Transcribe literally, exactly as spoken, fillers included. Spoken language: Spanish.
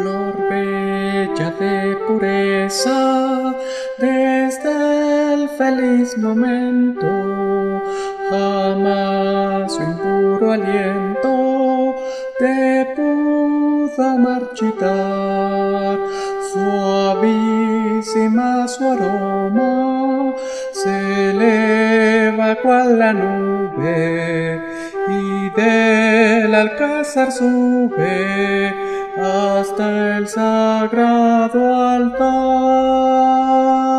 Flor bella de pureza, desde el feliz momento, jamás su impuro aliento te pudo marchitar. Suavísima su aroma se eleva cual la nube, y del alcázar sube hasta el sagrado altar.